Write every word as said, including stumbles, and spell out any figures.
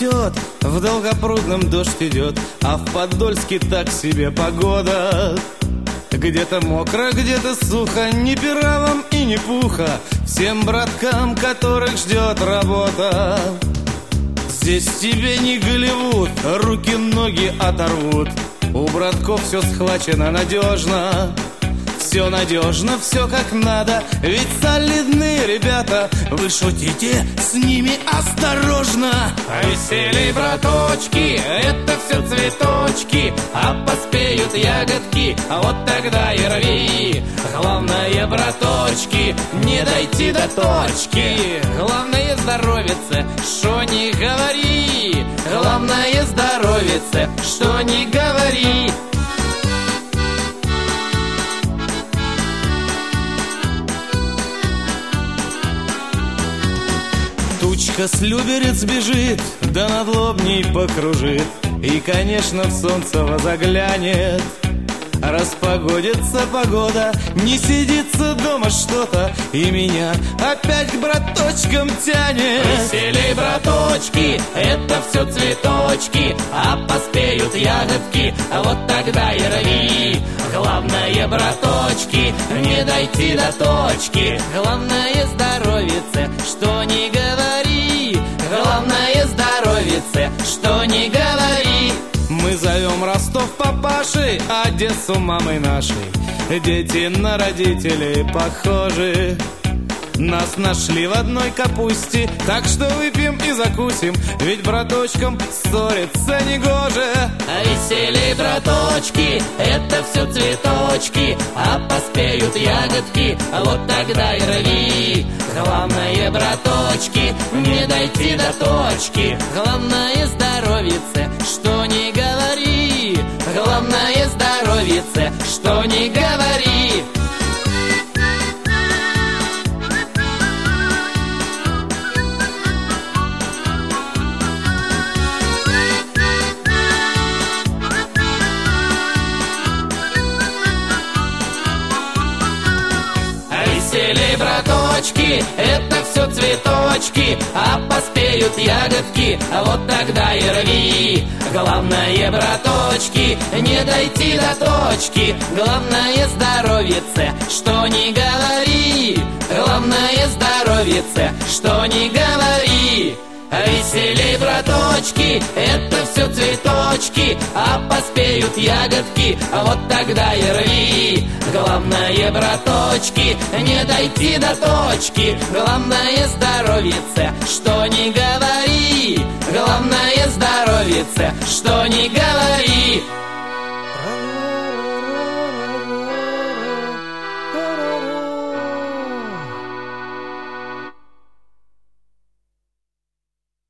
метет, в Долгопрудном дождь идет, а в Подольске так себе погода. Где-то мокро, где-то сухо, ни пера вам и ни пуха всем браткам, которых ждет работа. Здесь тебе не Голливуд, руки-ноги оторвут. У братков все схвачено надежно. Все надежно, все как надо, ведь солидные ребята. Вы шутите, с ними осторожно. Веселье, браточки, это все цветочки, а поспеют ягодки, а вот тогда и рви. Главное, браточки, не дойти до точки. Главное здоровиться, что не говори. Главное здоровиться, что не говори. Тучка с люберец бежит, да над лобней покружит, и, конечно, в солнце возоглянет. Распогодится погода, не сидится дома что-то, и меня опять к браточкам тянет. Веселье, браточки, это все цветочки, а поспеют ягодки, а вот тогда и рви. Главное, браточки, не дойти до точки. Главное здоровиться, что не говори. Главное здоровиться, что не говори. Мы зовем Ростов папашей, Одессу мамой нашей. Дети на родителей похожи. Нас нашли в одной капусте, так что выпьем и закусим, ведь браточкам ссориться негоже. А веселье, браточки, это все цветочки, а поспеют ягодки, а вот тогда и рви. Главное, браточки, не дойти до точки. Главное здоровиться, что не говори. Главное здоровиться, что не говори. Веселье, браточки, это все цветочки, а поспеют ягодки, а вот тогда и рви. Главное, браточки, не дойти до точки. Главное здоровиться, что не говори. Главное здоровиться, что не говори. Веселье, браточки, это все цветочки, а поспеют ягодки, а вот тогда и рви. Главное, браточки, не дойти до точки. Главное здоровиться, что не говори. Главное здоровиться, что не говори.